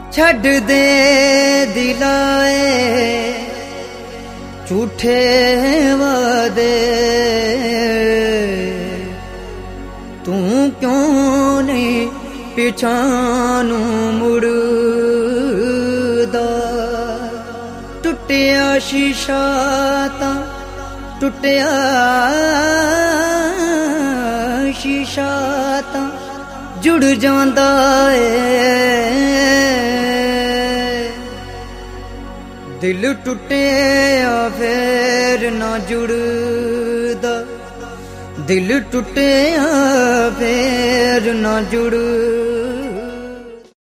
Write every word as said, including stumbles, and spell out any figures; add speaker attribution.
Speaker 1: छड़ दे दिलाए झूठे वादे, तू क्यों नहीं पिछानू मुड़दा। टुटिया शीशा तां टुटिया शीशा तां जुड़ जांदा ए, दिल टुटिया फिर ना जुड़दा। दिल टुटिया फिर ना जुड़